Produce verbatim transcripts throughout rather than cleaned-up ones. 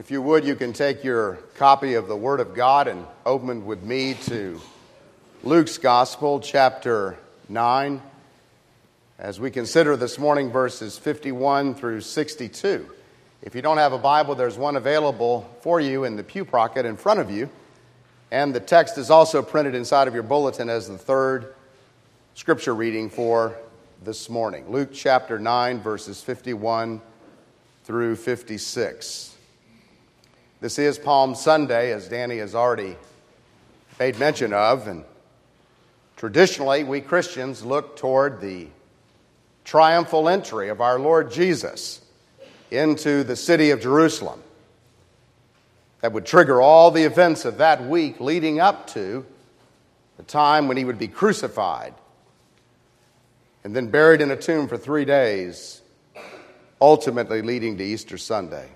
If you would, you can take your copy of the Word of God and open with me to Luke's Gospel, chapter nine, as we consider this morning verses fifty-one through sixty-two. If you don't have a Bible, there's one available for you in the pew pocket in front of you, and the text is also printed inside of your bulletin as the third scripture reading for this morning. Luke chapter nine, verses fifty-one through fifty-six. This is Palm Sunday, as Danny has already made mention of, and traditionally we Christians look toward the triumphal entry of our Lord Jesus into the city of Jerusalem. That would trigger all the events of that week leading up to the time when he would be crucified and then buried in a tomb for three days, ultimately leading to Easter Sunday.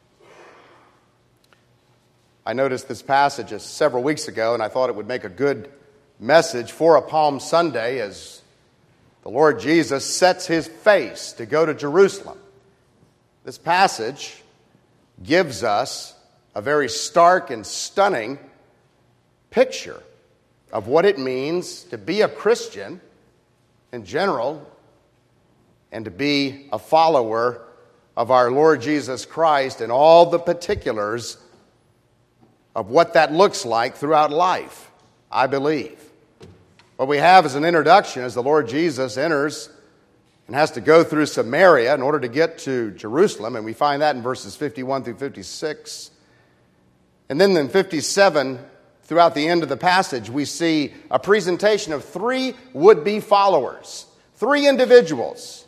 I noticed this passage several weeks ago, and I thought it would make a good message for a Palm Sunday as the Lord Jesus sets his face to go to Jerusalem. This passage gives us a very stark and stunning picture of what it means to be a Christian in general and to be a follower of our Lord Jesus Christ and all the particulars of what that looks like throughout life, I believe. What we have as an introduction is the Lord Jesus enters and has to go through Samaria in order to get to Jerusalem, and we find that in verses fifty-one through fifty-six. And then in fifty-seven, throughout the end of the passage, we see a presentation of three would-be followers, three individuals.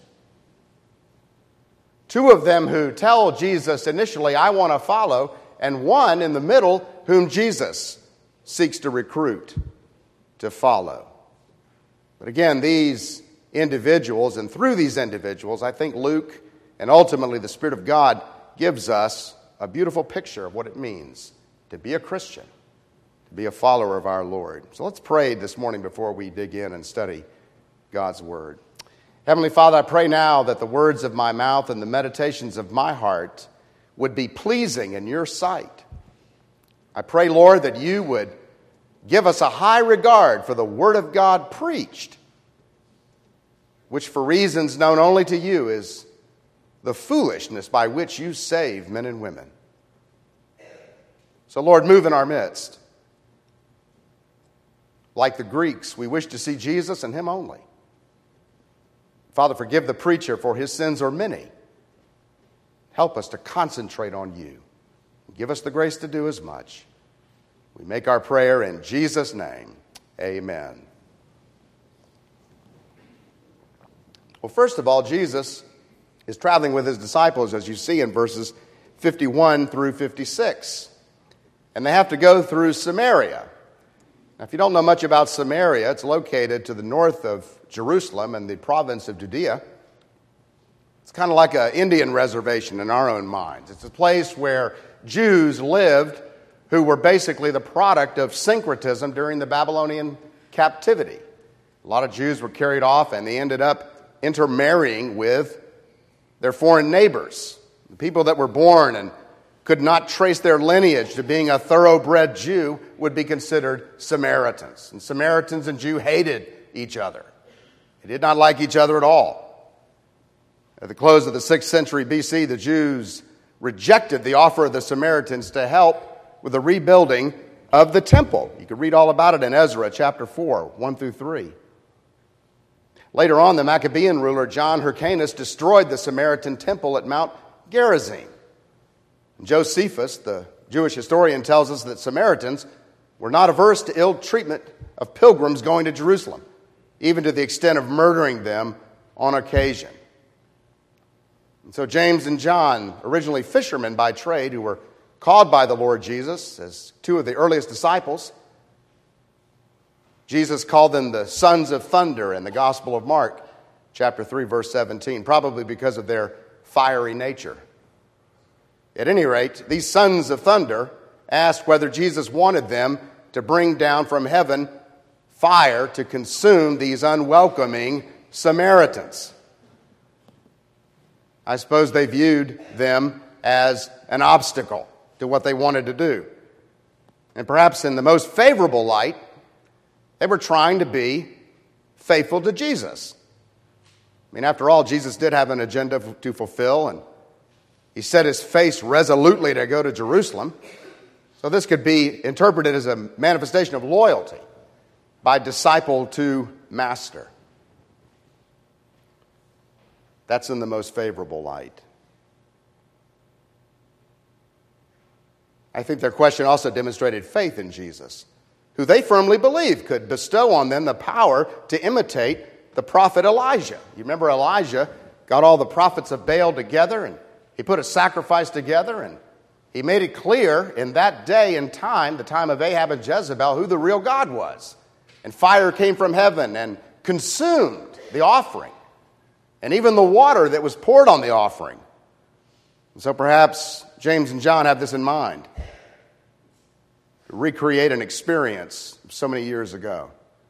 Two of them who tell Jesus initially, I want to follow, and one in the middle whom Jesus seeks to recruit to follow. But again, these individuals, and through these individuals, I think Luke and ultimately the Spirit of God gives us a beautiful picture of what it means to be a Christian, to be a follower of our Lord. So let's pray this morning before we dig in and study God's Word. Heavenly Father, I pray now that the words of my mouth and the meditations of my heart would be pleasing in your sight. I pray, Lord, that you would give us a high regard for the Word of God preached, which for reasons known only to you is the foolishness by which you save men and women. So, Lord, move in our midst. Like the Greeks, we wish to see Jesus and him only. Father, forgive the preacher, for his sins are many. Help us to concentrate on you. Give us the grace to do as much. We make our prayer in Jesus' name. Amen. Well, first of all, Jesus is traveling with his disciples, as you see in verses fifty-one through fifty-six. And they have to go through Samaria. Now, if you don't know much about Samaria, it's located to the north of Jerusalem in the province of Judea. It's kind of like an Indian reservation in our own minds. It's a place where Jews lived who were basically the product of syncretism during the Babylonian captivity. A lot of Jews were carried off and they ended up intermarrying with their foreign neighbors. The people that were born and could not trace their lineage to being a thoroughbred Jew would be considered Samaritans. And Samaritans and Jews hated each other. They did not like each other at all. At the close of the sixth century B C, the Jews rejected the offer of the Samaritans to help with the rebuilding of the temple. You can read all about it in Ezra chapter four, one through three. Later on, the Maccabean ruler John Hyrcanus destroyed the Samaritan temple at Mount Gerizim. Josephus, the Jewish historian, tells us that Samaritans were not averse to ill treatment of pilgrims going to Jerusalem, even to the extent of murdering them on occasion. And so James and John, originally fishermen by trade, who were called by the Lord Jesus as two of the earliest disciples, Jesus called them the sons of thunder in the Gospel of Mark, chapter three, verse seventeen, probably because of their fiery nature. At any rate, these sons of thunder asked whether Jesus wanted them to bring down from heaven fire to consume these unwelcoming Samaritans. I suppose they viewed them as an obstacle to what they wanted to do. And perhaps in the most favorable light, they were trying to be faithful to Jesus. I mean, after all, Jesus did have an agenda to fulfill, and he set his face resolutely to go to Jerusalem. So this could be interpreted as a manifestation of loyalty by disciple to master. That's in the most favorable light. I think their question also demonstrated faith in Jesus, who they firmly believed could bestow on them the power to imitate the prophet Elijah. You remember Elijah got all the prophets of Baal together, and he put a sacrifice together, and he made it clear in that day and time, the time of Ahab and Jezebel, who the real God was. And fire came from heaven and consumed the offering, and even the water that was poured on the offering. And so perhaps James and John have this in mind, to recreate an experience so many years ago.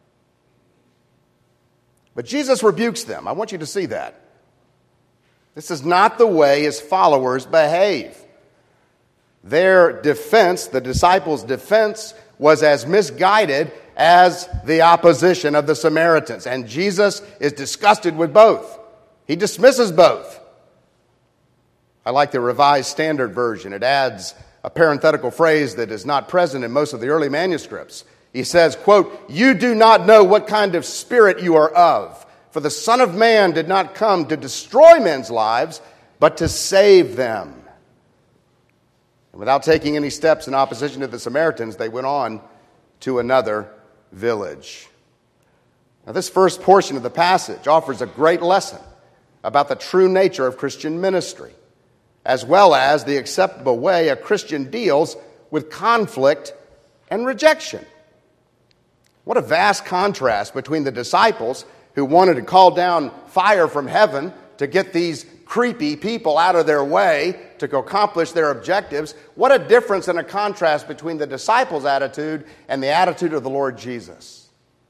But Jesus rebukes them. I want you to see that. This is not the way his followers behave. Their defense, the disciples' defense, was as misguided as the opposition of the Samaritans. And Jesus is disgusted with both. He dismisses both. I like the Revised Standard Version. It adds a parenthetical phrase that is not present in most of the early manuscripts. He says, quote, "You do not know what kind of spirit you are of, for the Son of Man did not come to destroy men's lives, but to save them." And without taking any steps in opposition to the Samaritans, they went on to another village. Now, this first portion of the passage offers a great lesson about the true nature of Christian ministry, as well as the acceptable way a Christian deals with conflict and rejection. What a vast contrast between the disciples who wanted to call down fire from heaven to get these creepy people out of their way to accomplish their objectives. What a difference and a contrast between the disciples' attitude and the attitude of the Lord Jesus.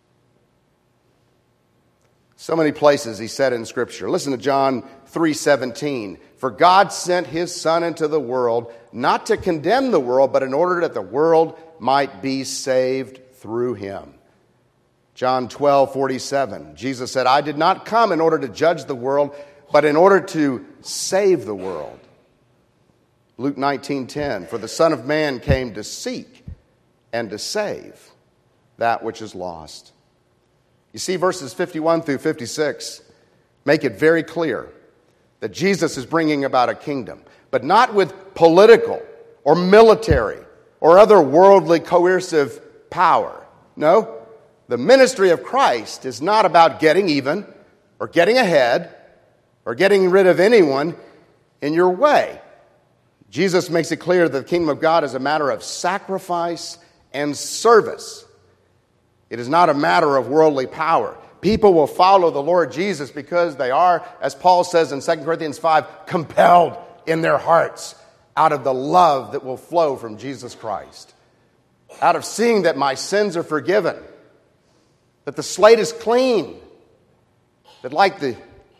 So many places he said in Scripture. Listen to John three seventeen. "For God sent his Son into the world, not to condemn the world, but in order that the world might be saved through him." John twelve forty-seven. Jesus said, "I did not come in order to judge the world, but in order to save the world." Luke nineteen ten. "For the Son of Man came to seek and to save that which is lost." You see, verses fifty-one through fifty-six make it very clear that Jesus is bringing about a kingdom, but not with political or military or other worldly coercive power. No, the ministry of Christ is not about getting even or getting ahead or getting rid of anyone in your way. Jesus makes it clear that the kingdom of God is a matter of sacrifice and service. It is not a matter of worldly power. People will follow the Lord Jesus because they are, as Paul says in Second Corinthians five, compelled in their hearts out of the love that will flow from Jesus Christ. Out of seeing that my sins are forgiven, that the slate is clean, that like the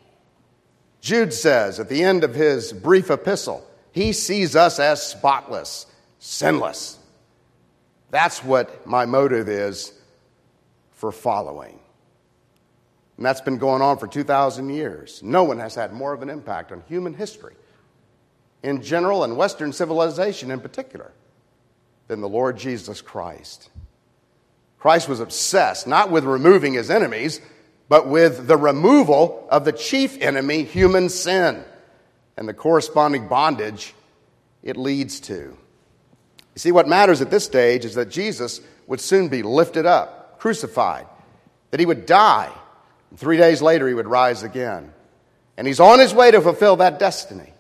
Jude says at the end of his brief epistle, he sees us as spotless, sinless. That's what my motive is for following. And that's been going on for two thousand years. No one has had more of an impact on human history in general and Western civilization in particular than the Lord Jesus Christ. Christ was obsessed not with removing his enemies, but with the removal of the chief enemy, human sin, and the corresponding bondage it leads to. You see, what matters at this stage is that Jesus would soon be lifted up, crucified, that he would die, and three days later he would rise again. And he's on his way to fulfill that destiny.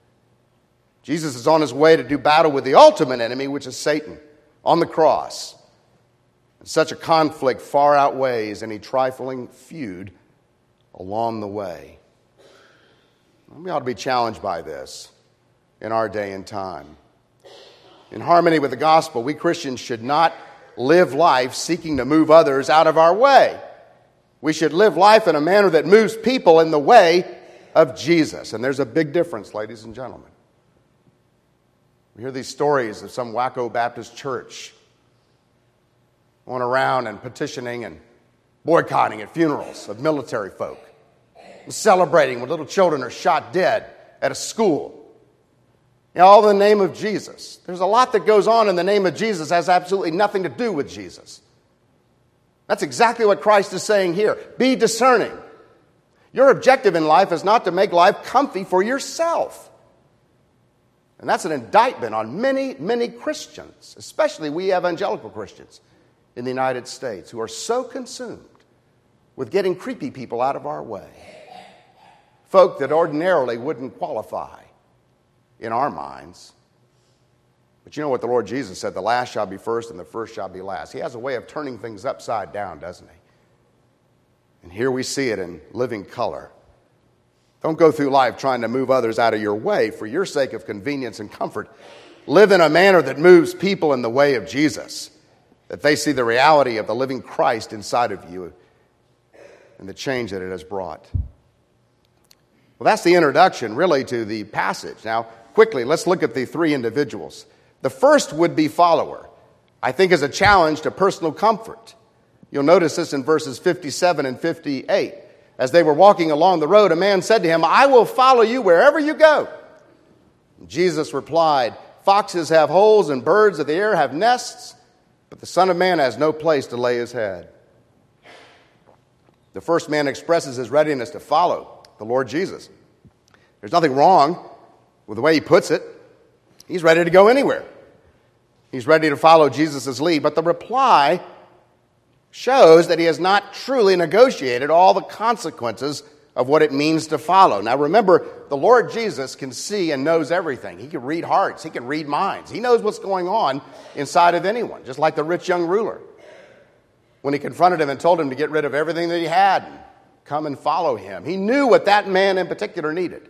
Jesus is on his way to do battle with the ultimate enemy, which is Satan, on the cross. And such a conflict far outweighs any trifling feud along the way. We ought to be challenged by this in our day and time. In harmony with the gospel, we Christians should not live life seeking to move others out of our way. We should live life in a manner that moves people in the way of Jesus. And there's a big difference, ladies and gentlemen. We hear these stories of some wacko Baptist church going around and petitioning and boycotting at funerals of military folk, and celebrating when little children are shot dead at a school. You know, all in the name of Jesus. There's a lot that goes on in the name of Jesus that has absolutely nothing to do with Jesus. That's exactly what Christ is saying here. Be discerning. Your objective in life is not to make life comfy for yourself. And that's an indictment on many, many Christians, especially we evangelical Christians in the United States, who are so consumed with getting creepy people out of our way. Folk that ordinarily wouldn't qualify in our minds. But you know what the Lord Jesus said, the last shall be first and the first shall be last. He has a way of turning things upside down, doesn't he? And here we see it in living color. Don't go through life trying to move others out of your way for your sake of convenience and comfort. Live in a manner that moves people in the way of Jesus, that they see the reality of the living Christ inside of you and the change that it has brought. Well, that's the introduction, really, to the passage. Now, quickly, let's look at the three individuals. The first would-be follower, I think, is a challenge to personal comfort. You'll notice this in verses fifty-seven and fifty-eight. As they were walking along the road, a man said to him, I will follow you wherever you go. Jesus replied, foxes have holes and birds of the air have nests, but the Son of Man has no place to lay his head. The first man expresses his readiness to follow the Lord Jesus. There's nothing wrong with the way he puts it. He's ready to go anywhere. He's ready to follow Jesus' lead. But the reply shows that he has not truly negotiated all the consequences of what it means to follow. Now remember, the Lord Jesus can see and knows everything. He can read hearts. He can read minds. He knows what's going on inside of anyone, just like the rich young ruler. When he confronted him and told him to get rid of everything that he had and come and follow him, he knew what that man in particular needed.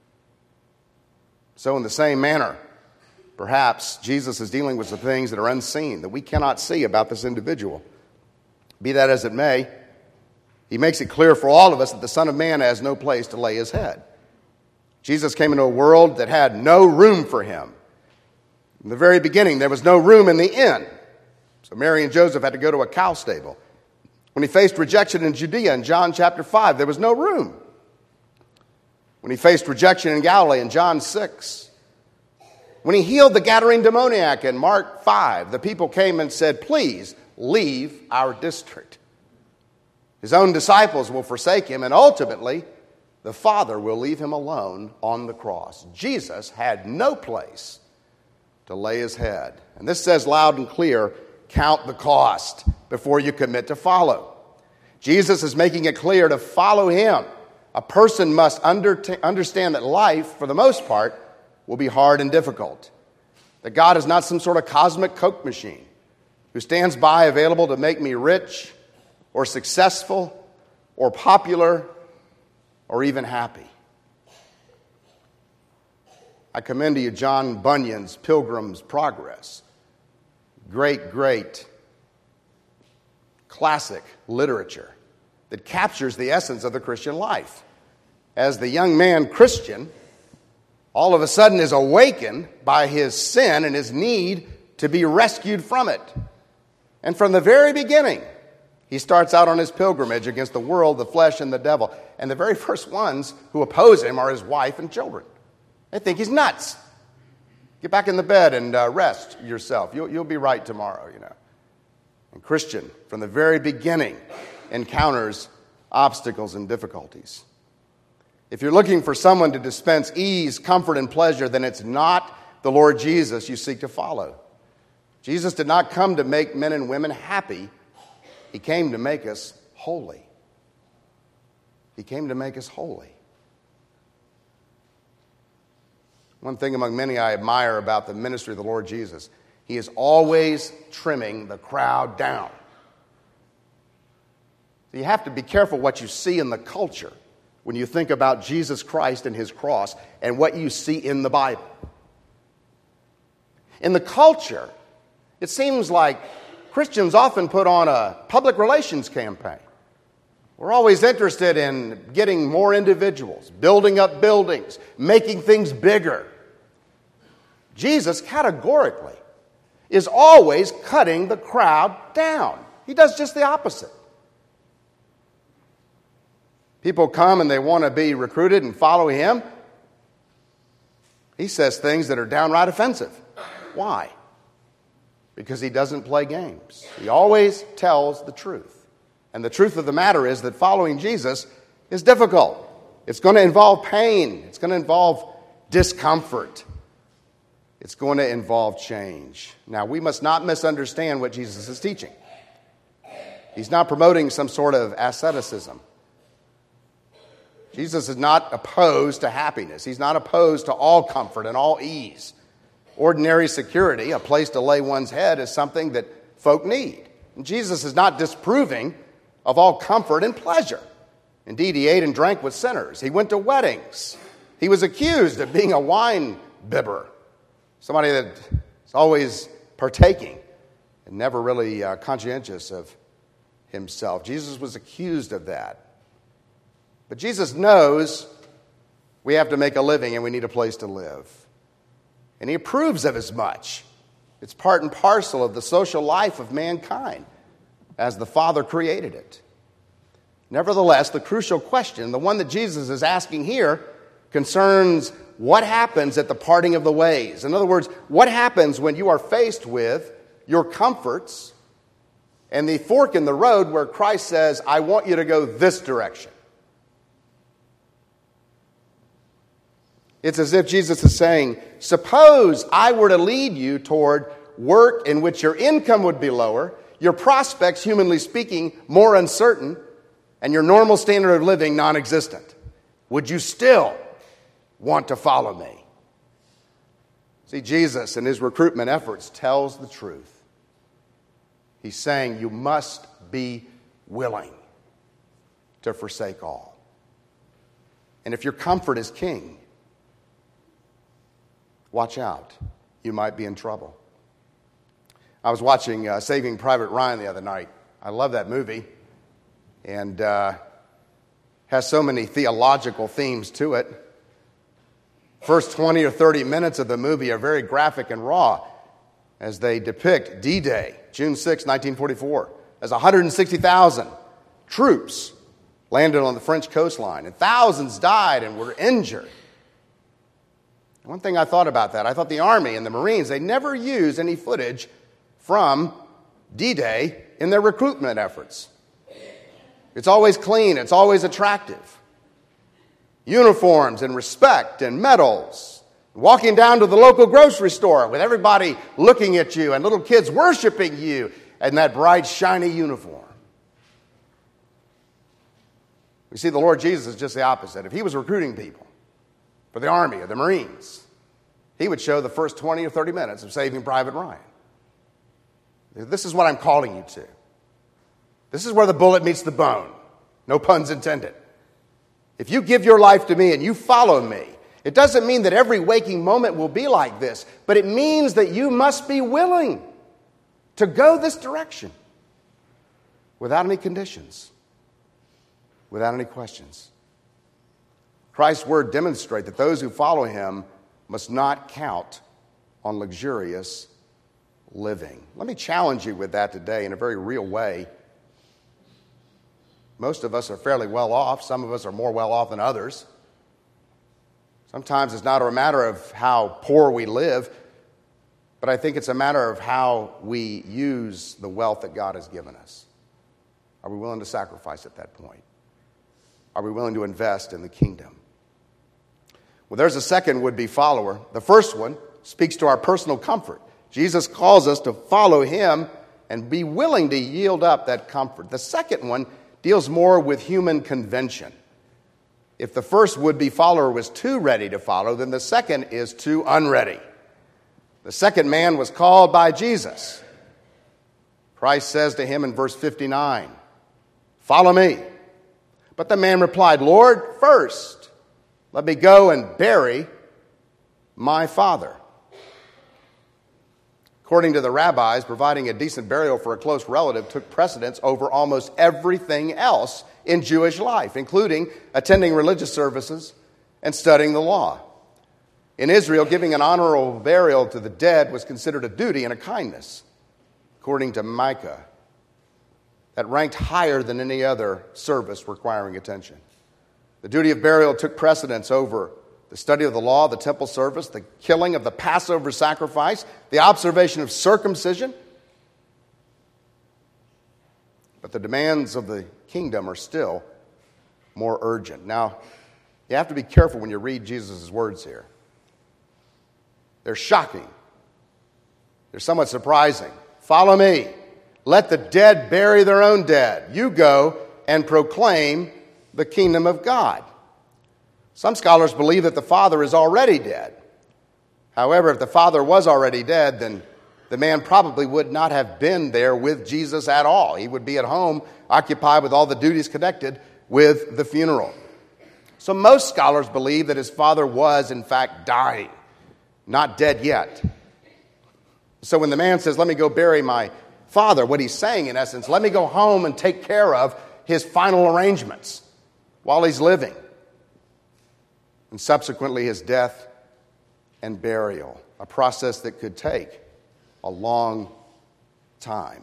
So in the same manner, perhaps Jesus is dealing with some things that are unseen, that we cannot see about this individual. Be that as it may, he makes it clear for all of us that the Son of Man has no place to lay his head. Jesus came into a world that had no room for him. In the very beginning, there was no room in the inn. So Mary and Joseph had to go to a cow stable. When he faced rejection in Judea in John chapter five, there was no room. When he faced rejection in Galilee in John six. When he healed the Gadarene demoniac in Mark five, the people came and said, please, leave our district. His own disciples will forsake him, and ultimately, the Father will leave him alone on the cross. Jesus had no place to lay his head. And this says loud and clear, count the cost before you commit to follow. Jesus is making it clear to follow him. A person must under- understand that life, for the most part, will be hard and difficult. That God is not some sort of cosmic Coke machine who stands by available to make me rich or successful or popular or even happy. I commend to you John Bunyan's Pilgrim's Progress. Great, great classic literature that captures the essence of the Christian life. As the young man Christian, all of a sudden is awakened by his sin and his need to be rescued from it. And from the very beginning, he starts out on his pilgrimage against the world, the flesh, and the devil. And the very first ones who oppose him are his wife and children. They think he's nuts. Get back in the bed and uh, rest yourself. You'll, you'll be right tomorrow, you know. And Christian, from the very beginning, encounters obstacles and difficulties. If you're looking for someone to dispense ease, comfort, and pleasure, then it's not the Lord Jesus you seek to follow. Jesus did not come to make men and women happy. He came to make us holy. He came to make us holy. One thing among many I admire about the ministry of the Lord Jesus, he is always trimming the crowd down. So you have to be careful what you see in the culture when you think about Jesus Christ and his cross and what you see in the Bible. In the culture, it seems like Christians often put on a public relations campaign. We're always interested in getting more individuals, building up buildings, making things bigger. Jesus categorically is always cutting the crowd down. He does just the opposite. People come and they want to be recruited and follow him. He says things that are downright offensive. Why? Because he doesn't play games. He always tells the truth. And the truth of the matter is that following Jesus is difficult. It's going to involve pain. It's going to involve discomfort. It's going to involve change. Now, we must not misunderstand what Jesus is teaching. He's not promoting some sort of asceticism. Jesus is not opposed to happiness. He's not opposed to all comfort and all ease. Ordinary security, a place to lay one's head, is something that folk need. And Jesus is not disapproving of all comfort and pleasure. Indeed, he ate and drank with sinners. He went to weddings. He was accused of being a wine bibber, somebody that's always partaking and never really uh, conscientious of himself. Jesus was accused of that. But Jesus knows we have to make a living and we need a place to live. And he approves of as much. It's part and parcel of the social life of mankind as the Father created it. Nevertheless, the crucial question, the one that Jesus is asking here, concerns what happens at the parting of the ways. In other words, what happens when you are faced with your comforts and the fork in the road where Christ says, I want you to go this direction. It's as if Jesus is saying, suppose I were to lead you toward work in which your income would be lower, your prospects, humanly speaking, more uncertain, and your normal standard of living non-existent. Would you still want to follow me? See, Jesus in his recruitment efforts tells the truth. He's saying you must be willing to forsake all. And if your comfort is king, watch out. You might be in trouble. I was watching uh, Saving Private Ryan the other night. I love that movie. And uh, has so many theological themes to it. First twenty or thirty minutes of the movie are very graphic and raw as they depict D-Day, June sixth, nineteen forty-four, as one hundred sixty thousand troops landed on the French coastline, and thousands died and were injured. One thing I thought about that, I thought the Army and the Marines, they never use any footage from D-Day in their recruitment efforts. It's always clean, it's always attractive. Uniforms and respect and medals. Walking down to the local grocery store with everybody looking at you and little kids worshiping you in that bright, shiny uniform. We see the Lord Jesus is just the opposite. If he was recruiting people for the Army or the Marines, he would show the first twenty or thirty minutes of Saving Private Ryan. This is what I'm calling you to. This is where the bullet meets the bone. No puns intended. If you give your life to me and you follow me, it doesn't mean that every waking moment will be like this, but it means that you must be willing to go this direction without any conditions, without any questions. Christ's word demonstrates that those who follow him must not count on luxurious living. Let me challenge you with that today in a very real way. Most of us are fairly well off. Some of us are more well off than others. Sometimes it's not a matter of how poor we live, but I think it's a matter of how we use the wealth that God has given us. Are we willing to sacrifice at that point? Are we willing to invest in the kingdom? Well, there's a second would-be follower. The first one speaks to our personal comfort. Jesus calls us to follow him and be willing to yield up that comfort. The second one deals more with human convention. If the first would-be follower was too ready to follow, then the second is too unready. The second man was called by Jesus. Christ says to him in verse fifty-nine, "Follow me." But the man replied, "Lord, first, let me go and bury my father." According to the rabbis, providing a decent burial for a close relative took precedence over almost everything else in Jewish life, including attending religious services and studying the law. In Israel, giving an honorable burial to the dead was considered a duty and a kindness, according to Micah, that ranked higher than any other service requiring attention. The duty of burial took precedence over the study of the law, the temple service, the killing of the Passover sacrifice, the observation of circumcision. But the demands of the kingdom are still more urgent. Now, you have to be careful when you read Jesus' words here. They're shocking. They're somewhat surprising. Follow me. Let the dead bury their own dead. You go and proclaim the kingdom of God. Some scholars believe that the Father is already dead. However, if the Father was already dead, then the man probably would not have been there with Jesus at all. He would be at home, occupied with all the duties connected with the funeral. So most scholars believe that his father was, in fact, dying, not dead yet. So when the man says, let me go bury my father, what he's saying, in essence, let me go home and take care of his final arrangements while he's living. And subsequently his death and burial, a process that could take a long time.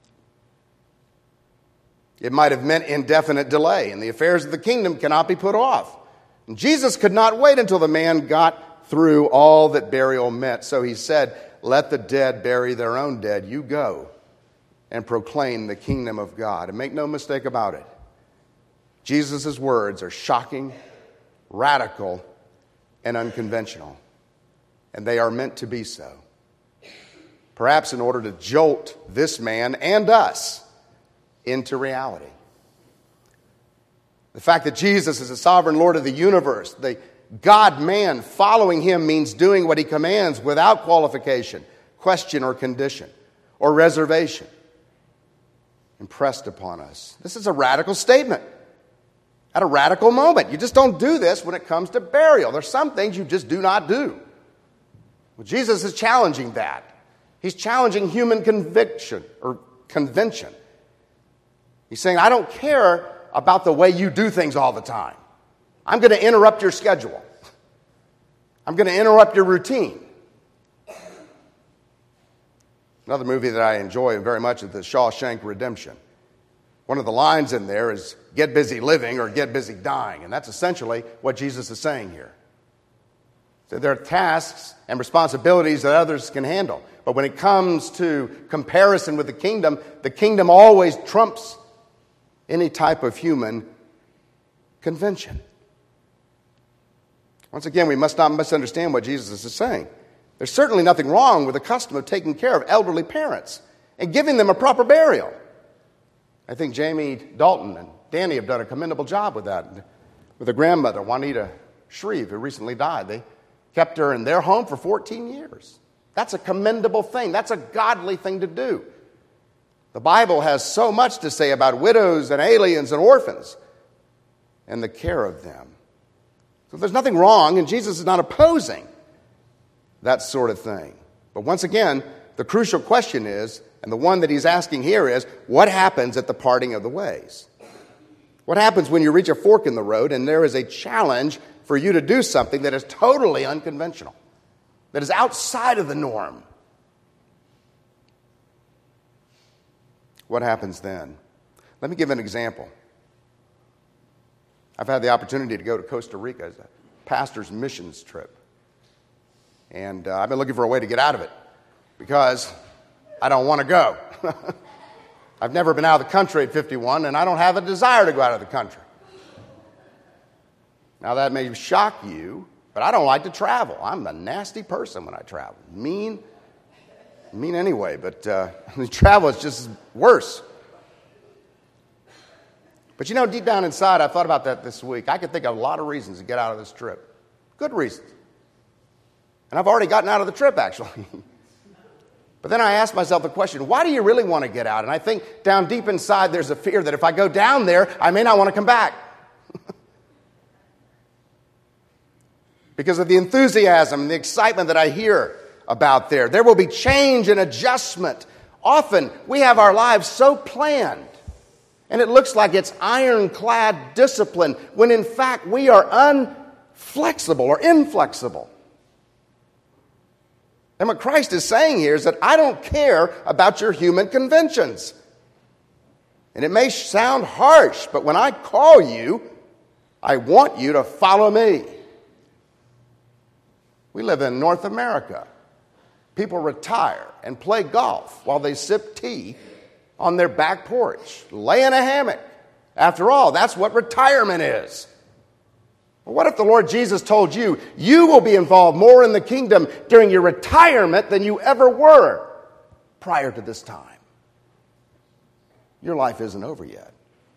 It might have meant indefinite delay, and the affairs of the kingdom cannot be put off. And Jesus could not wait until the man got through all that burial meant. So he said, let the dead bury their own dead. You go and proclaim the kingdom of God. And make no mistake about it, Jesus' words are shocking, radical, and unconventional. And they are meant to be so. Perhaps in order to jolt this man and us into reality. The fact that Jesus is the sovereign Lord of the universe, the God-man, following him means doing what he commands without qualification, question, or condition, or reservation impressed upon us. This is a radical statement at a radical moment. You just don't do this when it comes to burial. There's some things you just do not do. Well, Jesus is challenging that. He's challenging human conviction or convention. He's saying, I don't care about the way you do things all the time. I'm going to interrupt your schedule. I'm going to interrupt your routine. Another movie that I enjoy very much is The Shawshank Redemption. One of the lines in there is, get busy living or get busy dying. And that's essentially what Jesus is saying here. So there are tasks and responsibilities that others can handle. But when it comes to comparison with the kingdom, the kingdom always trumps any type of human convention. Once again, we must not misunderstand what Jesus is saying. There's certainly nothing wrong with the custom of taking care of elderly parents and giving them a proper burial. I think Jamie Dalton and Danny have done a commendable job with that. With a grandmother, Juanita Shreve, who recently died. They kept her in their home for fourteen years. That's a commendable thing. That's a godly thing to do. The Bible has so much to say about widows and aliens and orphans and the care of them. So there's nothing wrong, and Jesus is not opposing that sort of thing. But once again, the crucial question is, and the one that he's asking here is, what happens at the parting of the ways? What happens when you reach a fork in the road and there is a challenge for you to do something that is totally unconventional, that is outside of the norm? What happens then? Let me give an example. I've had the opportunity to go to Costa Rica as a pastor's missions trip. And uh, I've been looking for a way to get out of it because I don't want to go. I've never been out of the country at fifty-one, and I don't have a desire to go out of the country. Now, that may shock you, but I don't like to travel. I'm a nasty person when I travel. Mean, mean anyway, but uh, travel is just worse. But you know, deep down inside, I thought about that this week. I could think of a lot of reasons to get out of this trip. Good reasons. And I've already gotten out of the trip, actually. But then I asked myself the question, why do you really want to get out? And I think down deep inside, there's a fear that if I go down there, I may not want to come back. Because of the enthusiasm and the excitement that I hear about there. There will be change and adjustment. Often, we have our lives so planned, and it looks like it's ironclad discipline, when in fact we are unflexible or inflexible. And what Christ is saying here is that I don't care about your human conventions. And it may sound harsh, but when I call you, I want you to follow me. We live in North America. People retire and play golf while they sip tea on their back porch, lay in a hammock. After all, that's what retirement is. Well, what if the Lord Jesus told you, you will be involved more in the kingdom during your retirement than you ever were prior to this time? Your life isn't over yet.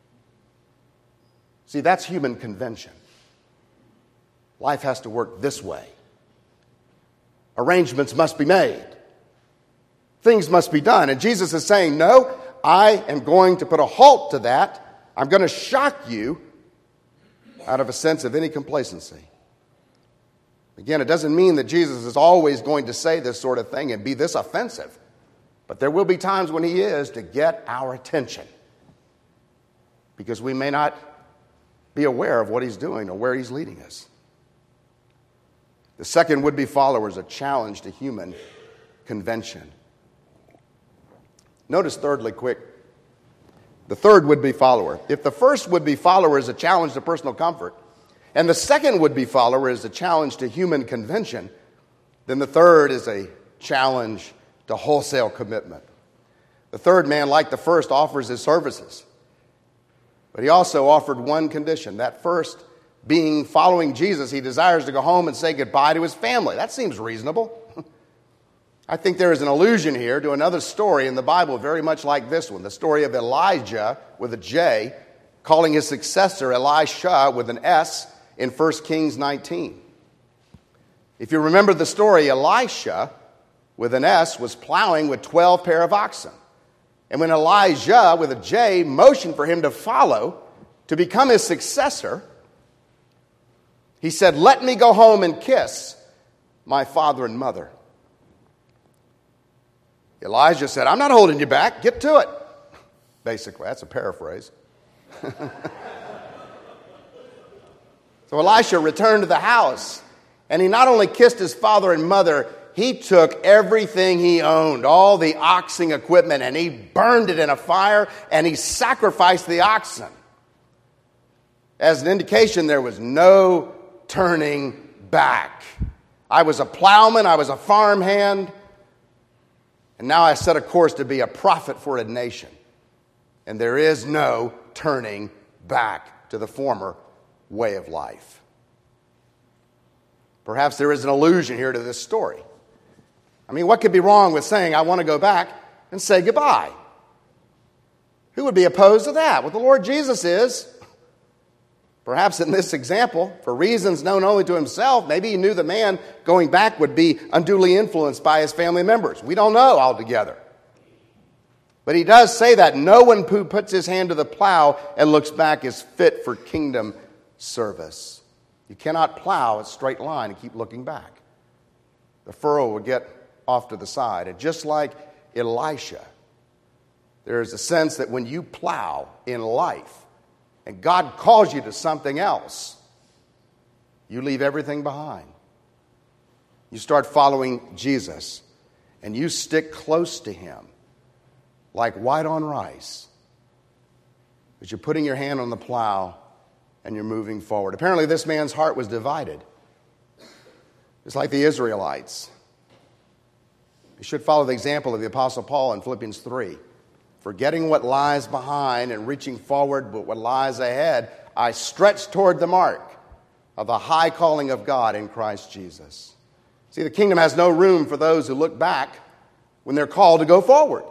See, that's human convention. Life has to work this way. Arrangements must be made. Things must be done. And Jesus is saying, no, I am going to put a halt to that. I'm going to shock you out of a sense of any complacency. Again, it doesn't mean that Jesus is always going to say this sort of thing and be this offensive. But there will be times when he is to get our attention. Because we may not be aware of what he's doing or where he's leading us. The second would-be follower is a challenge to human convention. Notice thirdly, quick, the third would-be follower. If the first would-be follower is a challenge to personal comfort, and the second would-be follower is a challenge to human convention, then the third is a challenge to wholesale commitment. The third man, like the first, offers his services. But he also offered one condition. That first being following Jesus, he desires to go home and say goodbye to his family. That seems reasonable. I think there is an allusion here to another story in the Bible very much like this one, the story of Elijah with a J, calling his successor Elisha with an S in First Kings nineteen. If you remember the story, Elisha with an S was plowing with twelve pair of oxen. And when Elijah with a J motioned for him to follow, to become his successor, he said, "Let me go home and kiss my father and mother." Elijah said, "I'm not holding you back. Get to it." Basically, that's a paraphrase. So Elisha returned to the house, and he not only kissed his father and mother, he took everything he owned, all the oxen equipment, and he burned it in a fire, and he sacrificed the oxen. As an indication, there was no turning back. I was a plowman, I was a farmhand, and now I set a course to be a prophet for a nation. And there is no turning back to the former way of life. Perhaps there is an allusion here to this story. I mean, what could be wrong with saying, I want to go back and say goodbye? Who would be opposed to that? Well, the Lord Jesus is. Perhaps in this example, for reasons known only to himself, maybe he knew the man going back would be unduly influenced by his family members. We don't know altogether. But he does say that no one who puts his hand to the plow and looks back is fit for kingdom service. You cannot plow a straight line and keep looking back. The furrow will get off to the side. And just like Elisha, there is a sense that when you plow in life, and God calls you to something else, you leave everything behind. You start following Jesus, and you stick close to him, like white on rice. But you're putting your hand on the plow, and you're moving forward. Apparently, this man's heart was divided. It's like the Israelites. You should follow the example of the Apostle Paul in Philippians three. Forgetting what lies behind and reaching forward but what lies ahead, I stretch toward the mark of the high calling of God in Christ Jesus. See, the kingdom has no room for those who look back when they're called to go forward.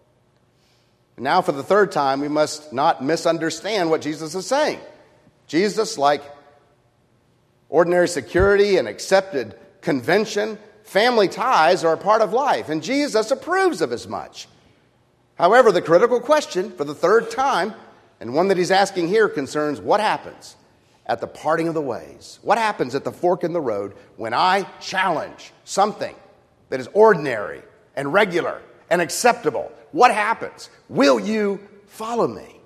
And now for the third time, we must not misunderstand what Jesus is saying. Jesus, like ordinary security and accepted convention, family ties are a part of life, and Jesus approves of as much. However, the critical question for the third time, and one that he's asking here, concerns what happens at the parting of the ways. What happens at the fork in the road when I challenge something that is ordinary and regular and acceptable? What happens? Will you follow me?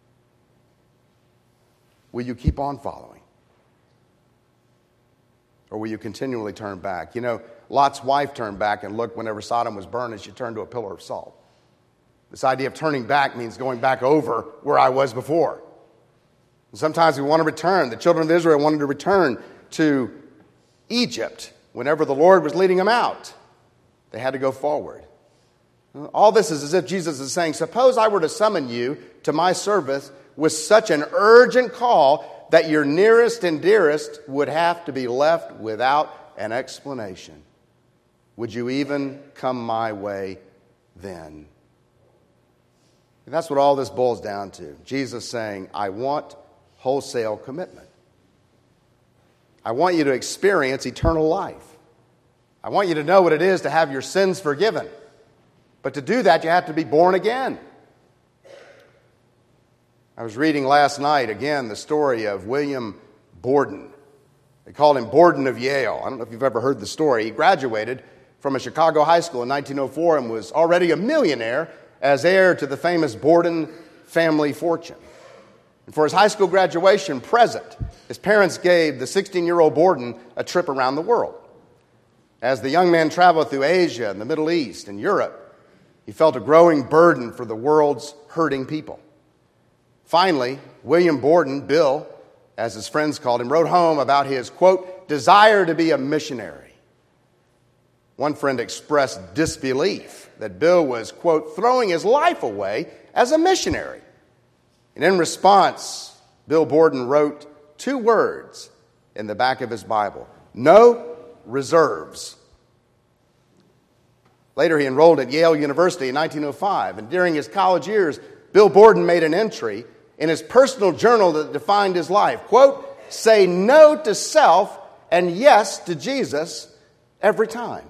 Will you keep on following? or will you continually turn back? You know, Lot's wife turned back and looked whenever Sodom was burned, and she turned to a pillar of salt. This idea of turning back means going back over where I was before. And sometimes we want to return. The children of Israel wanted to return to Egypt whenever the Lord was leading them out. They had to go forward. All this is as if Jesus is saying, suppose I were to summon you to my service with such an urgent call that your nearest and dearest would have to be left without an explanation. Would you even come my way then? And that's what all this boils down to. Jesus saying, I want wholesale commitment. I want you to experience eternal life. I want you to know what it is to have your sins forgiven. But to do that, you have to be born again. I was reading last night, again, the story of William Borden. They called him Borden of Yale. I don't know if you've ever heard the story. He graduated from a Chicago high school in nineteen oh four and was already a millionaire as heir to the famous Borden family fortune. And for his high school graduation present, his parents gave the sixteen-year-old Borden a trip around the world. As the young man traveled through Asia and the Middle East and Europe, he felt a growing burden for the world's hurting people. Finally, William Borden, Bill, as his friends called him, wrote home about his, quote, desire to be a missionary. One friend expressed disbelief that Bill was, quote, throwing his life away as a missionary. And in response, Bill Borden wrote two words in the back of his Bible: no reserves. Later, he enrolled at Yale University in nineteen oh five, and during his college years, Bill Borden made an entry in his personal journal that defined his life. Quote, say no to self and yes to Jesus every time.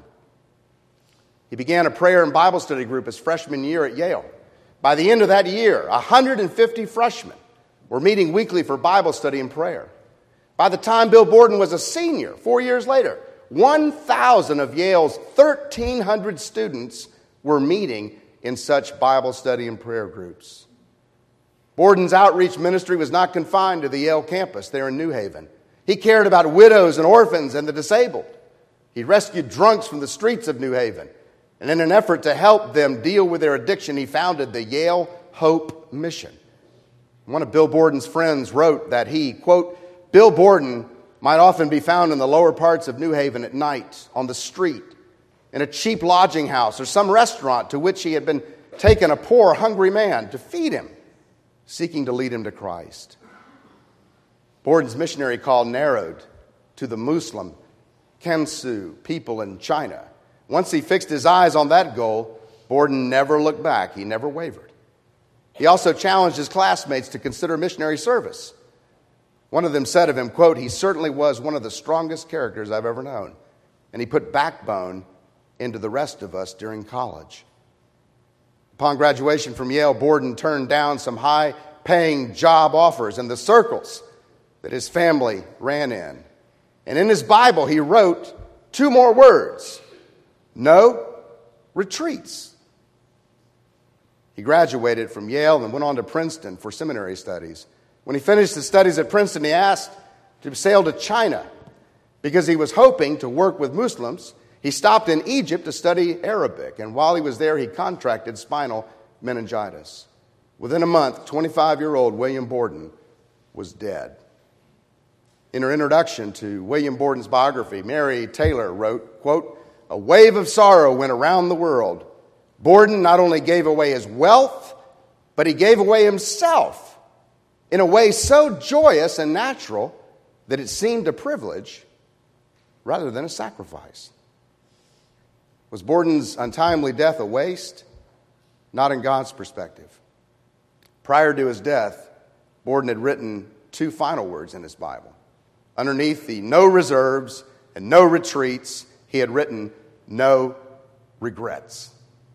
He began a prayer and Bible study group his freshman year at Yale. By the end of that year, one hundred fifty freshmen were meeting weekly for Bible study and prayer. By the time Bill Borden was a senior, four years later, one thousand of Yale's thirteen hundred students were meeting in such Bible study and prayer groups. Borden's outreach ministry was not confined to the Yale campus there in New Haven. He cared about widows and orphans and the disabled. He rescued drunks from the streets of New Haven. And in an effort to help them deal with their addiction, he founded the Yale Hope Mission. One of Bill Borden's friends wrote that he, quote, Bill Borden might often be found in the lower parts of New Haven at night, on the street, in a cheap lodging house or some restaurant to which he had been taken a poor, hungry man to feed him, seeking to lead him to Christ. Borden's missionary call narrowed to the Muslim Kansu people in China. Once he fixed his eyes on that goal, Borden never looked back. He never wavered. He also challenged his classmates to consider missionary service. One of them said of him, quote, he certainly was one of the strongest characters I've ever known, and he put backbone into the rest of us during college. Upon graduation from Yale, Borden turned down some high-paying job offers in the circles that his family ran in. And in his Bible, he wrote two more words: no retreats. He graduated from Yale and went on to Princeton for seminary studies. When he finished his studies at Princeton, he asked to sail to China because he was hoping to work with Muslims. He stopped in Egypt to study Arabic, and while he was there, he contracted spinal meningitis. Within a month, twenty-five-year-old William Borden was dead. In her introduction to William Borden's biography, Mary Taylor wrote, quote, a wave of sorrow went around the world. Borden not only gave away his wealth, but he gave away himself in a way so joyous and natural that it seemed a privilege rather than a sacrifice. Was Borden's untimely death a waste? Not in God's perspective. Prior to his death, Borden had written two final words in his Bible. Underneath the no reserves and no retreats, he had written no regrets.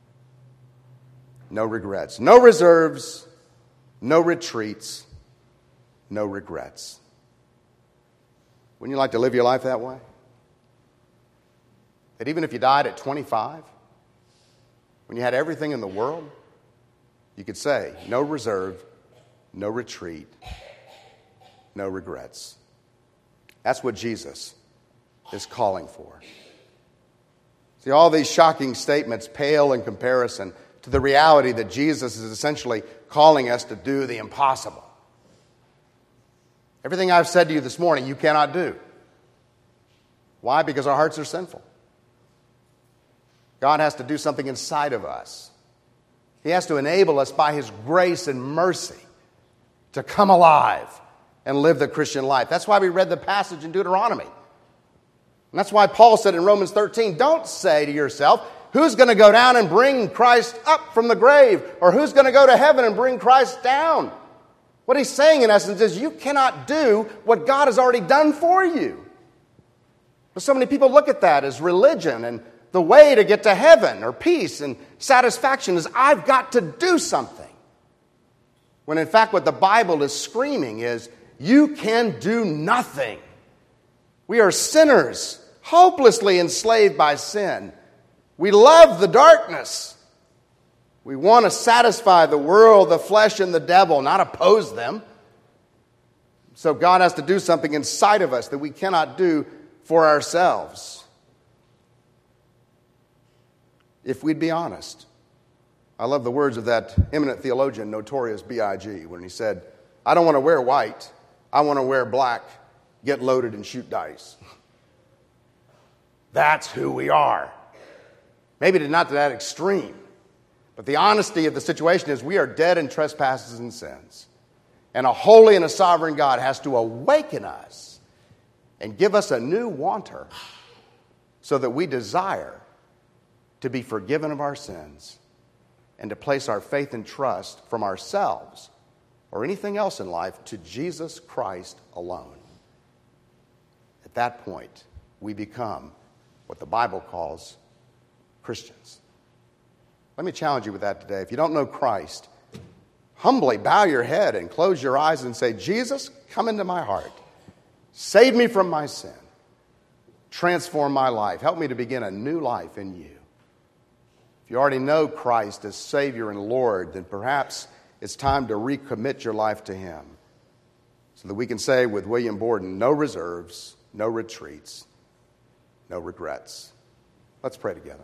No regrets. No reserves, no retreats, no regrets. Wouldn't you like to live your life that way? That even if you died at twenty-five, when you had everything in the world, you could say, no reserve, no retreat, no regrets. That's what Jesus is calling for. See, all these shocking statements pale in comparison to the reality that Jesus is essentially calling us to do the impossible. Everything I've said to you this morning, you cannot do. Why? Because our hearts are sinful. God has to do something inside of us. He has to enable us by His grace and mercy to come alive and live the Christian life. That's why we read the passage in Deuteronomy. And that's why Paul said in Romans thirteen, don't say to yourself, who's going to go down and bring Christ up from the grave? Or who's going to go to heaven and bring Christ down? What he's saying in essence is you cannot do what God has already done for you. But so many people look at that as religion, and the way to get to heaven or peace and satisfaction is I've got to do something. When in fact what the Bible is screaming is you can do nothing. We are sinners, hopelessly enslaved by sin. We love the darkness. We want to satisfy the world, the flesh, and the devil, not oppose them. So God has to do something inside of us that we cannot do for ourselves. If we'd be honest. I love the words of that eminent theologian, Notorious B I G, when he said, I don't want to wear white, I want to wear black, get loaded and shoot dice. That's who we are. Maybe not to that extreme, but the honesty of the situation is we are dead in trespasses and sins. And a holy and a sovereign God has to awaken us and give us a new wanter so that we desire to be forgiven of our sins and to place our faith and trust from ourselves or anything else in life to Jesus Christ alone. At that point, we become what the Bible calls Christians. Let me challenge you with that today. If you don't know Christ, humbly bow your head and close your eyes and say, Jesus, come into my heart. Save me from my sin. Transform my life. Help me to begin a new life in you. If you already know Christ as Savior and Lord, then perhaps it's time to recommit your life to Him so that we can say with William Borden, no reserves, no retreats, no regrets. Let's pray together.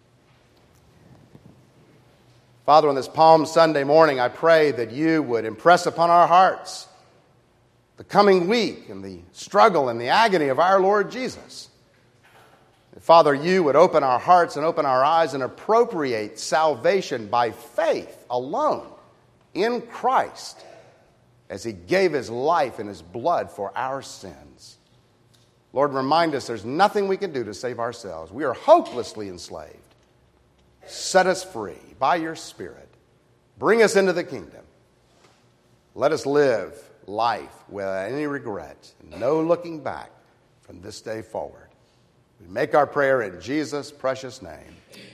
Father, on this Palm Sunday morning, I pray that you would impress upon our hearts the coming week and the struggle and the agony of our Lord Jesus. And Father, you would open our hearts and open our eyes and appropriate salvation by faith alone in Christ as He gave His life and His blood for our sins. Lord, remind us there's nothing we can do to save ourselves. We are hopelessly enslaved. Set us free by your Spirit. Bring us into the kingdom. Let us live life without any regret and no looking back from this day forward. We make our prayer in Jesus' precious name.